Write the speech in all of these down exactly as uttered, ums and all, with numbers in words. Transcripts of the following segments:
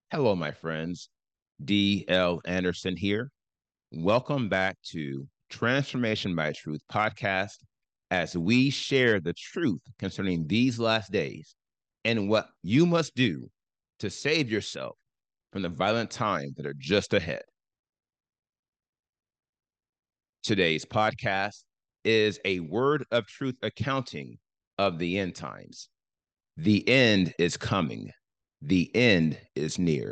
Hello, my friends. D L. Anderson here. Welcome back to Transformation by Truth podcast as we share the truth concerning these last days and what you must do to save yourself from the violent times that are just ahead. Today's podcast is a word of truth accounting of the end times. The end is coming. The end is near.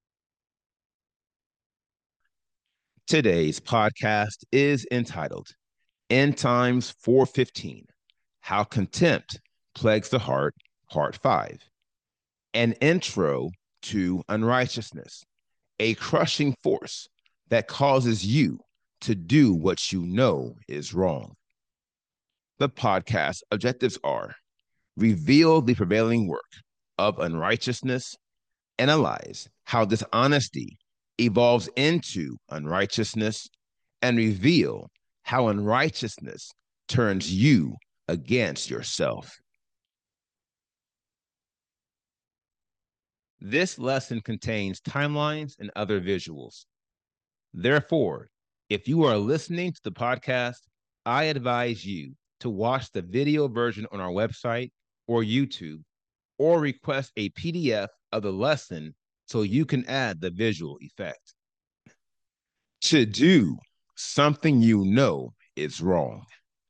Today's podcast is entitled End Times four fifteen, How Contempt Plagues the Heart, Part five. An intro to unrighteousness, a crushing force that causes you to do what you know is wrong. The podcast objectives are reveal the prevailing work of unrighteousness, analyze how dishonesty evolves into unrighteousness, and reveal how unrighteousness turns you against yourself. This lesson contains timelines and other visuals. Therefore, if you are listening to the podcast, I advise you to watch the video version on our website or YouTube, or request a P D F of the lesson so you can add the visual effect. To do something you know is wrong.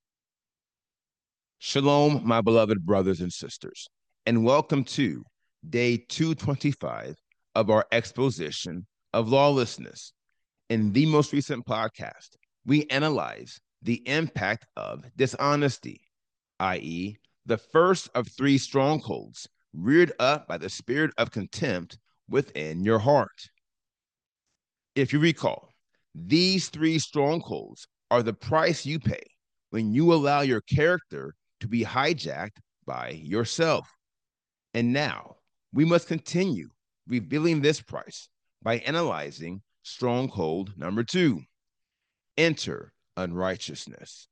Shalom, my beloved brothers and sisters, and welcome to day two twenty-five of our exposition of lawlessness. In the most recent podcast, we analyze the impact of dishonesty, that is, the first of three strongholds reared up by the spirit of contempt within your heart. If you recall, these three strongholds are the price you pay when you allow your character to be hijacked by yourself. And now we must continue revealing this price by analyzing stronghold number two. Enter unrighteousness.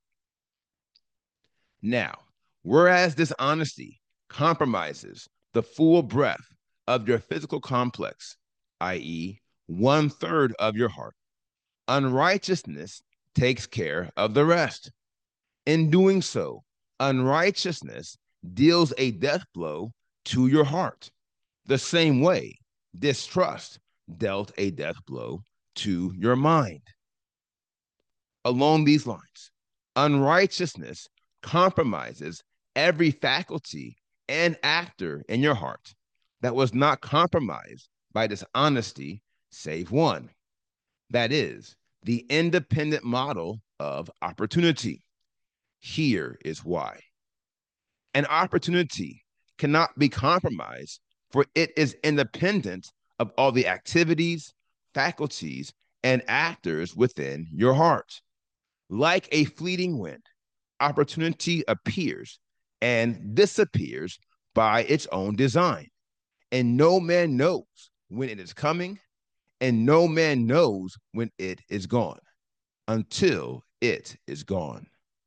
Now, whereas dishonesty compromises the full breadth of your physical complex, that is, one third of your heart, unrighteousness takes care of the rest. In doing so, unrighteousness deals a death blow to your heart, the same way distrust dealt a death blow to your mind. Along these lines, unrighteousness compromises every faculty and actor in your heart that was not compromised by dishonesty, save one. That is, the independent model of opportunity. Here is why. An opportunity cannot be compromised, for it is independent of all the activities, faculties, and actors within your heart. Like a fleeting wind, opportunity appears and disappears by its own design. And no man knows when it is coming, and no man knows when it is gone until it is gone.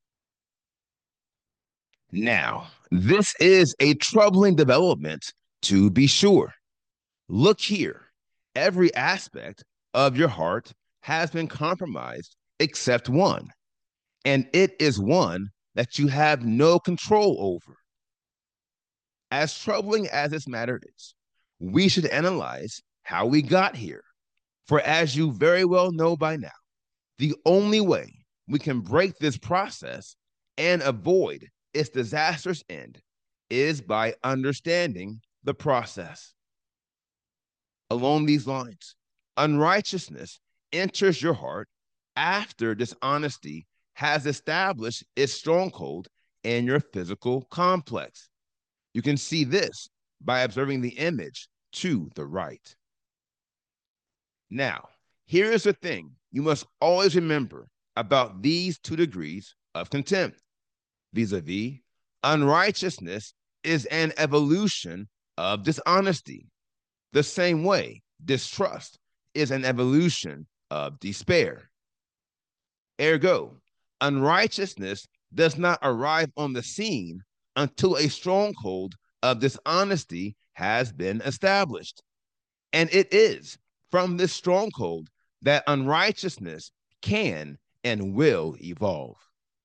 Now, this is a troubling development, to be sure. Look here. Every aspect of your heart has been compromised except one, and it is one that you have no control over. As troubling as this matter is, we should analyze how we got here. For as you very well know by now, the only way we can break this process and avoid its disastrous end is by understanding the process. Along these lines, unrighteousness enters your heart after dishonesty has established its stronghold in your physical complex. You can see this by observing the image to the right. Now, here is the thing you must always remember about these two degrees of contempt. Vis-a-vis, unrighteousness is an evolution of dishonesty. The same way distrust is an evolution of despair. Ergo, unrighteousness does not arrive on the scene until a stronghold of dishonesty has been established. And it is from this stronghold that unrighteousness can and will evolve.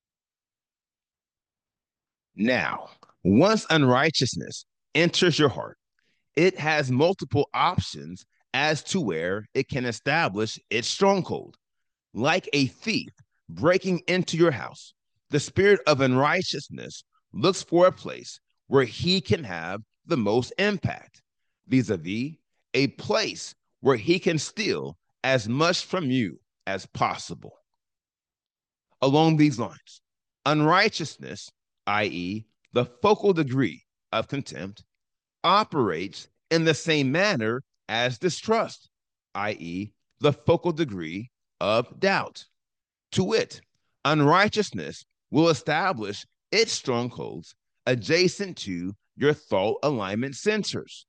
Now, once unrighteousness enters your heart, it has multiple options as to where it can establish its stronghold. Like a thief breaking into your house, the spirit of unrighteousness looks for a place where he can have the most impact, vis-a-vis a place where he can steal as much from you as possible. Along these lines, unrighteousness, that is, the focal degree of contempt, operates in the same manner as distrust, that is, the focal degree of doubt. To wit, unrighteousness will establish its strongholds adjacent to your thought alignment centers.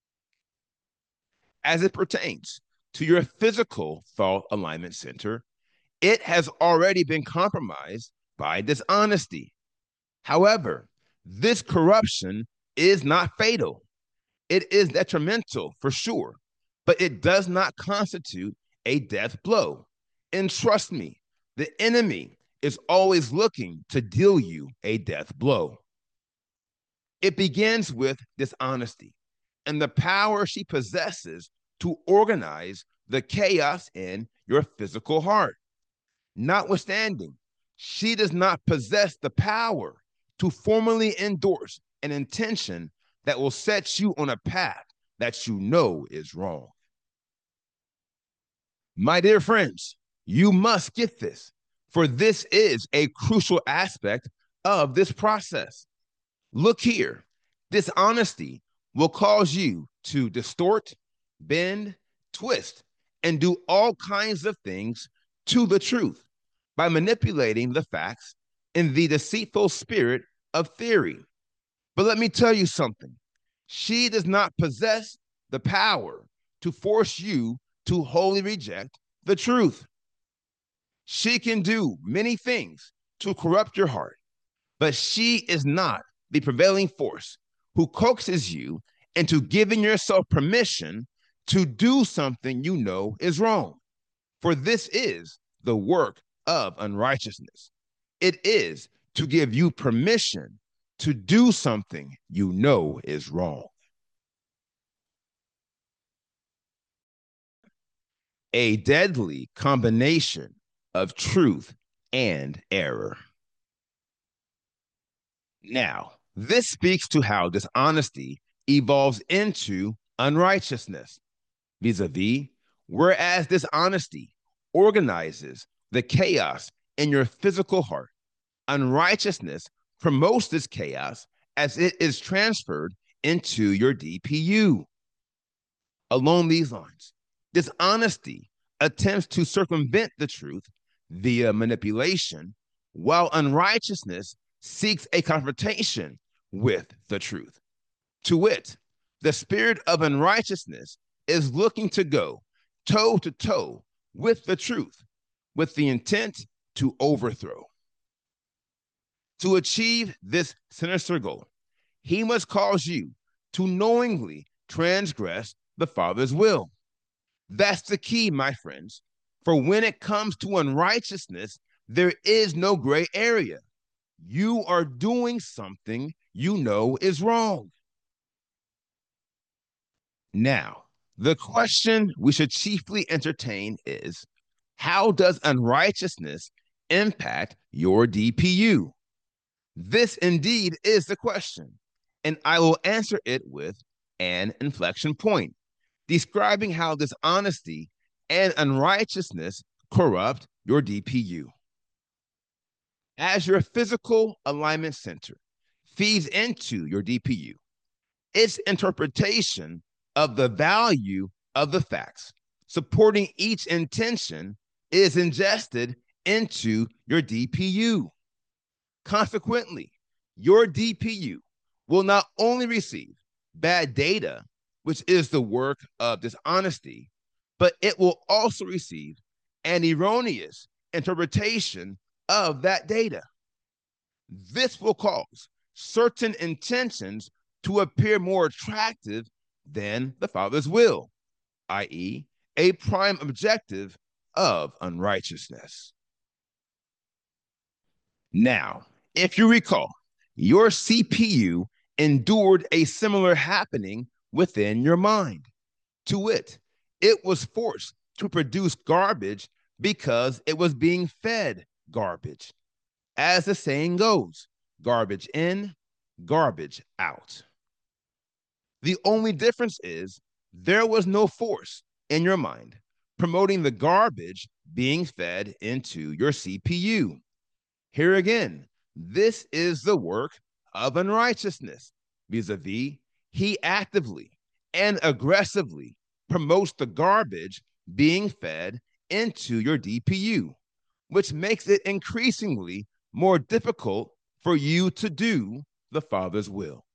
As it pertains to your physical thought alignment center, it has already been compromised by dishonesty. However, this corruption is not fatal. It is detrimental for sure, but it does not constitute a death blow. And trust me, the enemy is always looking to deal you a death blow. It begins with dishonesty and the power she possesses to organize the chaos in your physical heart. Notwithstanding, she does not possess the power to formally endorse an intention that will set you on a path that you know is wrong. My dear friends, you must get this, for this is a crucial aspect of this process. Look here, dishonesty will cause you to distort, bend, twist, and do all kinds of things to the truth by manipulating the facts in the deceitful spirit of theory. But let me tell you something. She does not possess the power to force you to wholly reject the truth. She can do many things to corrupt your heart, but she is not the prevailing force who coaxes you into giving yourself permission to do something you know is wrong. For this is the work of unrighteousness. It is to give you permission to do something you know is wrong. A deadly combination of truth and error. Now, this speaks to how dishonesty evolves into unrighteousness, vis-a-vis, whereas dishonesty organizes the chaos in your physical heart, unrighteousness promotes this chaos as it is transferred into your D P U. Along these lines, dishonesty attempts to circumvent the truth via manipulation, while unrighteousness seeks a confrontation with the truth. To wit, the spirit of unrighteousness is looking to go toe to toe with the truth, with the intent to overthrow. To achieve this sinister goal, he must cause you to knowingly transgress the Father's will. That's the key, my friends. For when it comes to unrighteousness, there is no gray area. You are doing something you know is wrong. Now, the question we should chiefly entertain is, how does unrighteousness impact your D P U? This indeed is the question, and I will answer it with an inflection point, describing how dishonesty and unrighteousness corrupt your D P U. As your physical alignment center feeds into your D P U, its interpretation of the value of the facts supporting each intention is ingested into your D P U. Consequently, your D P U will not only receive bad data, which is the work of dishonesty, but it will also receive an erroneous interpretation of that data. This will cause certain intentions to appear more attractive than the Father's will. that is, a prime objective of unrighteousness. Now, if you recall, your C P U endured a similar happening within your mind. To wit, it was forced to produce garbage because it was being fed garbage. As the saying goes, garbage in, garbage out. The only difference is there was no force in your mind promoting the garbage being fed into your C P U. Here again, this is the work of unrighteousness, vis-a-vis, he actively and aggressively promotes the garbage being fed into your D P U, which makes it increasingly more difficult for you to do the Father's will.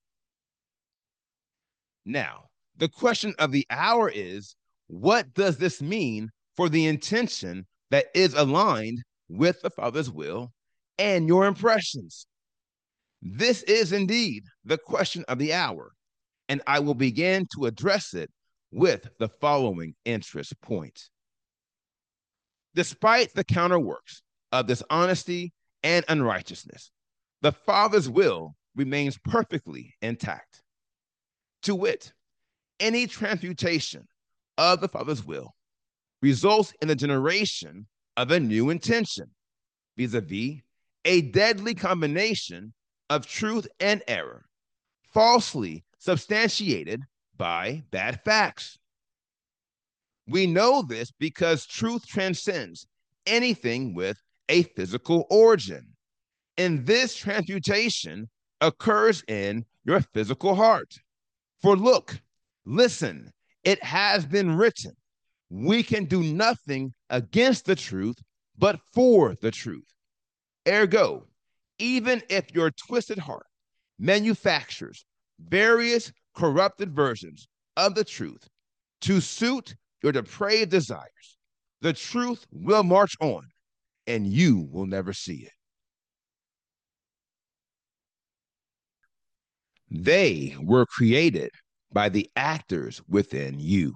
Now, the question of the hour is, what does this mean for the intention that is aligned with the Father's will and your impressions? This is indeed the question of the hour, and I will begin to address it with the following interest points. Despite the counterworks of dishonesty and unrighteousness, the Father's will remains perfectly intact. To wit, any transmutation of the Father's will results in the generation of a new intention, vis-a-vis a deadly combination of truth and error, falsely substantiated by bad facts. We know this because truth transcends anything with a physical origin. And this transmutation occurs in your physical heart. For look, listen, it has been written, we can do nothing against the truth, but for the truth. Ergo, even if your twisted heart manufactures various corrupted versions of the truth to suit your depraved desires, the truth will march on and you will never see it. They were created by the actors within you.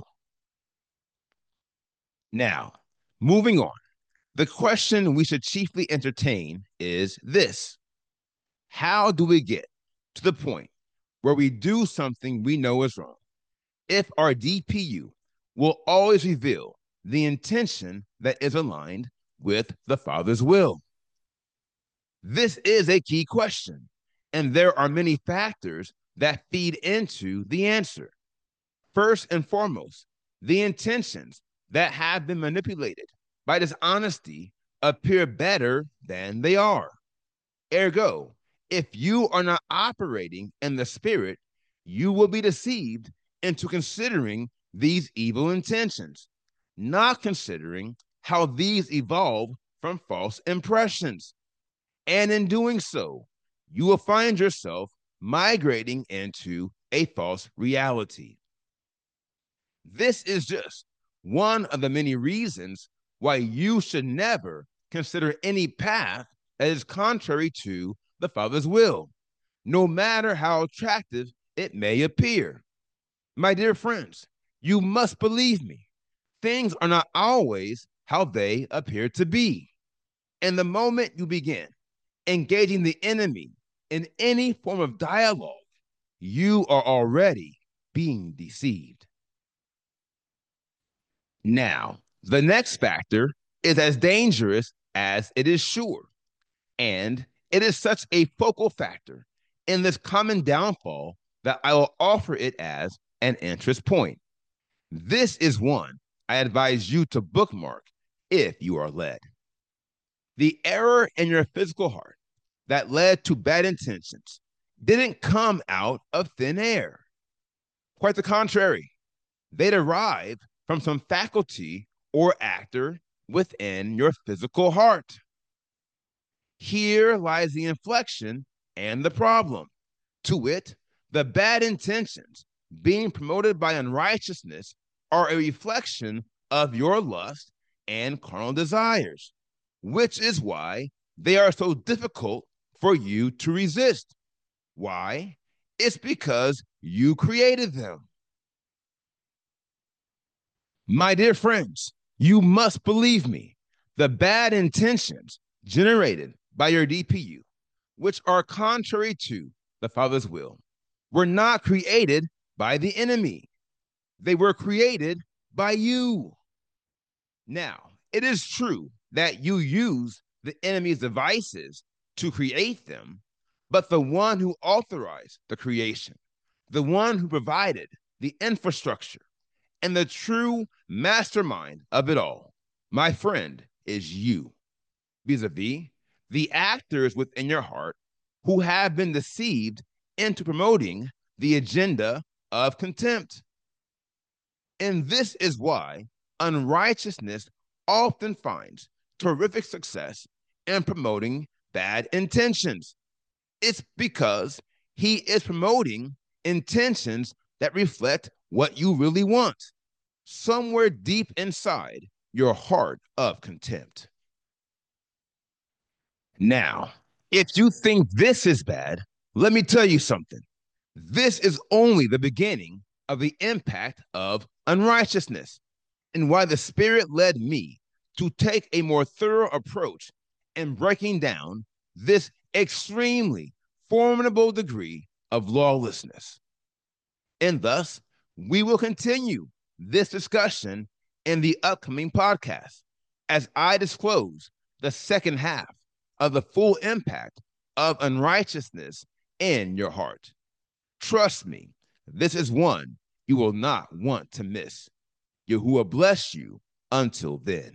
Now, moving on, the question we should chiefly entertain is this: how do we get to the point where we do something we know is wrong if our D P U will always reveal the intention that is aligned with the Father's will? This is a key question, and there are many factors that feed into the answer. First and foremost, the intentions that have been manipulated by dishonesty appear better than they are. Ergo, if you are not operating in the Spirit, you will be deceived into considering these evil intentions, not considering how these evolve from false impressions. And in doing so, you will find yourself migrating into a false reality. This is just one of the many reasons why you should never consider any path that is contrary to the Father's will, no matter how attractive it may appear. My dear friends, you must believe me. Things are not always how they appear to be. And the moment you begin engaging the enemy in any form of dialogue, you are already being deceived. Now, the next factor is as dangerous as it is sure, and it is such a focal factor in this common downfall that I will offer it as an interest point. This is one I advise you to bookmark if you are led. The error in your physical heart that led to bad intentions didn't come out of thin air. Quite the contrary, they derive from some faculty or actor within your physical heart. Here lies the inflection and the problem. To wit, the bad intentions being promoted by unrighteousness are a reflection of your lust and carnal desires, which is why they are so difficult for you to resist. Why? It's because you created them. My dear friends, you must believe me. The bad intentions generated by your D P U, which are contrary to the Father's will, were not created by the enemy. They were created by you. Now, it is true that you use the enemy's devices to create them, but the one who authorized the creation, the one who provided the infrastructure, and the true mastermind of it all, my friend, is you, vis a vis the actors within your heart who have been deceived into promoting the agenda of contempt. And this is why unrighteousness often finds terrific success in promoting bad intentions. It's because he is promoting intentions that reflect what you really want, somewhere deep inside your heart of contempt. Now, if you think this is bad, let me tell you something. This is only the beginning of the impact of unrighteousness and why the Spirit led me to take a more thorough approach in breaking down this extremely formidable degree of lawlessness. And thus, we will continue this discussion in the upcoming podcast as I disclose the second half of the full impact of unrighteousness in your heart. Trust me, this is one you will not want to miss. Yahuwah bless you until then.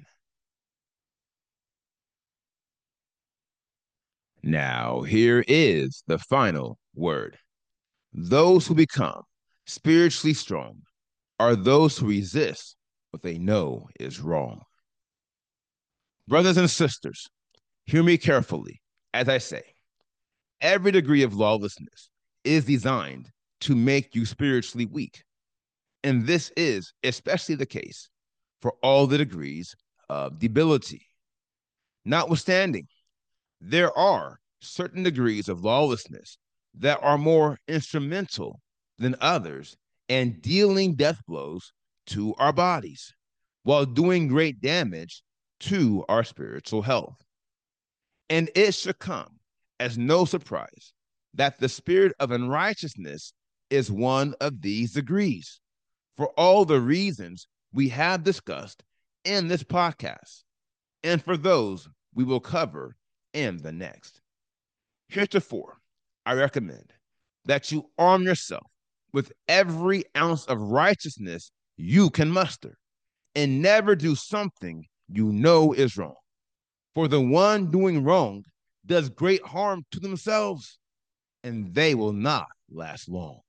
Now, here is the final word. Those who become spiritually strong are those who resist what they know is wrong. Brothers and sisters, hear me carefully as I say, every degree of lawlessness is designed to make you spiritually weak. And this is especially the case for all the degrees of debility. Notwithstanding, there are certain degrees of lawlessness that are more instrumental than others in dealing death blows to our bodies while doing great damage to our spiritual health. And it should come as no surprise that the spirit of unrighteousness is one of these degrees for all the reasons we have discussed in this podcast, and for those we will cover in the next. Heretofore, I recommend that you arm yourself with every ounce of righteousness you can muster and never do something you know is wrong. For the one doing wrong does great harm to themselves, and they will not last long.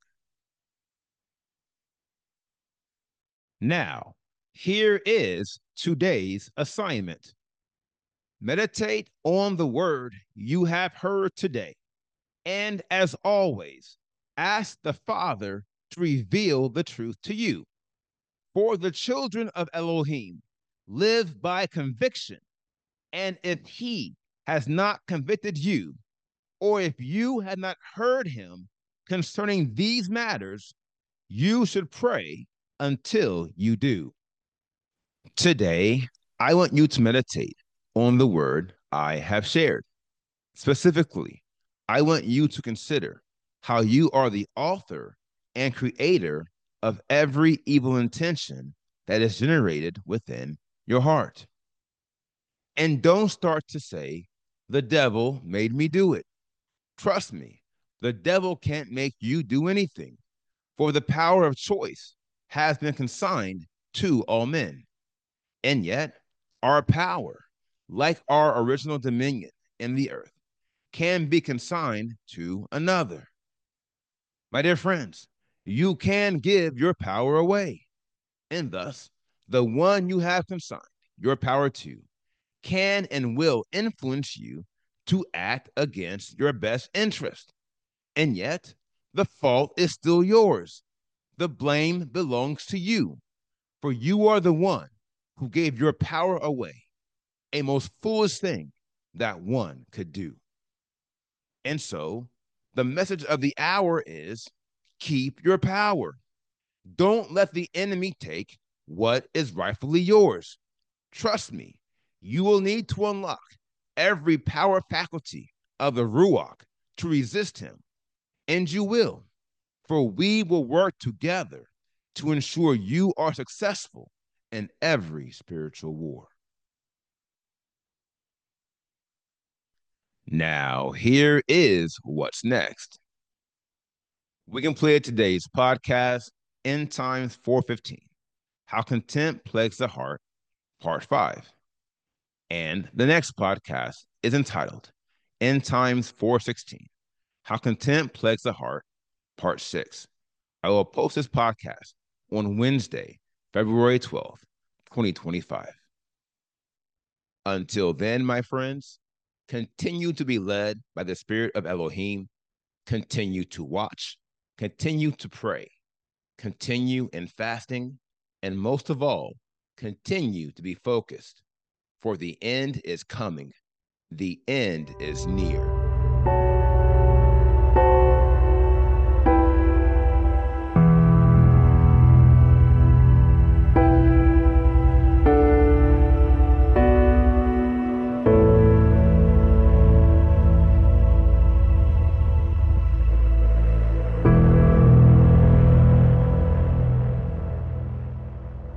Now, here is today's assignment. Meditate on the word you have heard today. And as always, ask the Father to reveal the truth to you. For the children of Elohim live by conviction. And if he has not convicted you, or if you had not heard him concerning these matters, you should pray until you do. Today, I want you to meditate on the word I have shared. Specifically, I want you to consider how you are the author and creator of every evil intention that is generated within your heart. And don't start to say, the devil made me do it. Trust me, the devil can't make you do anything, for the power of choice has been consigned to all men. And yet, our power, like our original dominion in the earth, can be consigned to another. My dear friends, you can give your power away, and thus the one you have consigned your power to can and will influence you to act against your best interest. And yet, the fault is still yours. The blame belongs to you, for you are the one who gave your power away, a most foolish thing that one could do. And so, the message of the hour is keep your power. Don't let the enemy take what is rightfully yours. Trust me, you will need to unlock every power faculty of the Ruach to resist him, and you will, for we will work together to ensure you are successful in every spiritual war. Now, here is what's next. We completed today's podcast, End Times four fifteen, How Contempt Plagues the Heart, Part five. And the next podcast is entitled End Times four sixteen, How Contempt Plagues the Heart, Part six. I will post this podcast on Wednesday, February twelfth, twenty twenty-five. Until then, my friends, continue to be led by the Spirit of Elohim, continue to watch, continue to pray, continue in fasting, and most of all, continue to be focused, for the end is coming. The end is near.